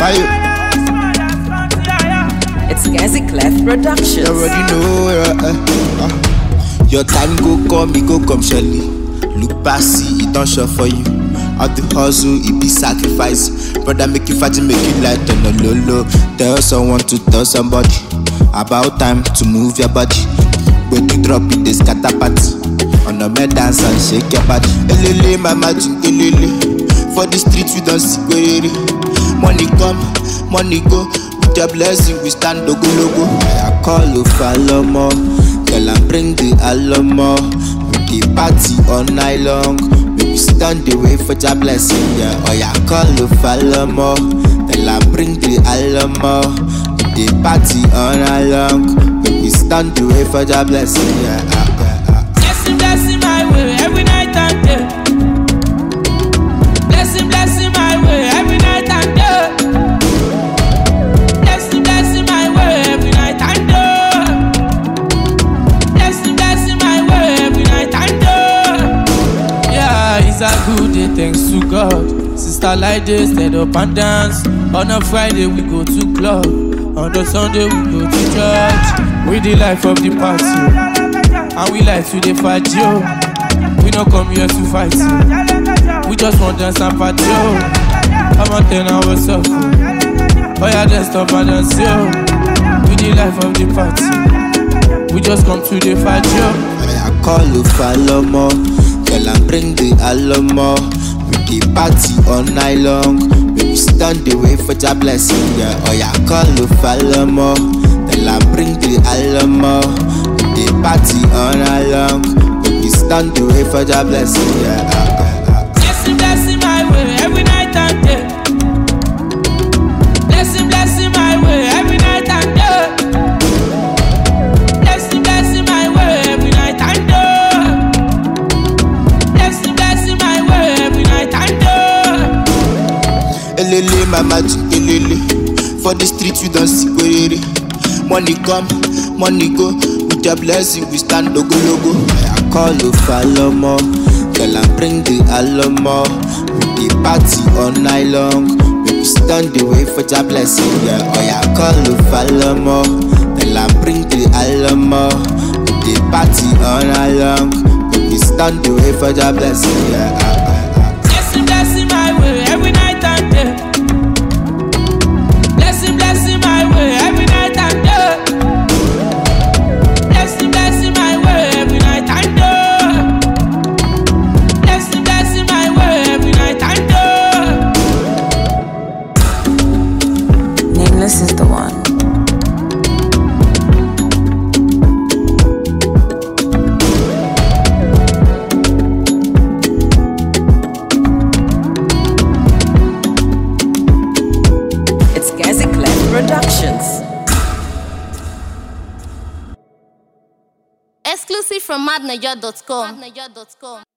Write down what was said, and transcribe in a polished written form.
It's Gazi Clef Productions. You already know. Your time go come, it go come surely. Look past, see it don't show for you. All the hustle, it be sacrifice. Brother, make you fight, make you light on the low low. Tell someone to tell somebody about time to move your body. When you drop it, they scatter party. On the med dance and shake your body. Elele, mama, elele. For the streets, we don't see query. Money come, money go. With your blessing, we stand logo logo. I call you follow more. Girl, I bring the alamo. We the party all night long. We stand the way for your blessing, yeah. Oh yeah, call you follow more. Girl, I bring the alamo. We the party all night long. We stand the way for your blessing, yeah. Blessing my way every night and day. Blessing my way every night and day. Blessing my way every night and day. Blessing my way every night and day. Yeah, it's a good day, thanks to God. Sister like this, stand up and dance. On a Friday we go to club. On a Sunday we go to church. We the life of the party. And we like to the fight, yo. We don't come here to fight, yo. We just want dance and party, yo. I'm a 10 hours off. Oh yeah, then stop and dance, yo. We the life of the party. We just come to the fight, yo. I call you follow more. Girl, I bring the alamo. We the party all night long. We stand the way for your blessing, yeah. Oh yeah, I call you follow more. Girl, I bring the alamo. The party all night long. We stand the way for your blessing, yeah. Blessing my way every night and day. Blessing my way every night and day. Blessing my way every night and day. Blessing my way every night and day. Elele, mama, elele. For the streets we don't see query. Money come, money go. With your blessing we stand logo logo. I call you follow more. Girl, I bring the alamo. We the party all night long. We stand the way for your blessing, yeah. Oh yeah, I call you follow more. Girl, I bring the alamo. We the party all night long. We stand the way for your blessing, yeah. Blessing my way every night and day. Blessing my way every night and day. Blessing my way every night and day. Blessing my way every night and day. Nameless is the one. It's Gazi Clef Productions. Exclusive from madnaja.com.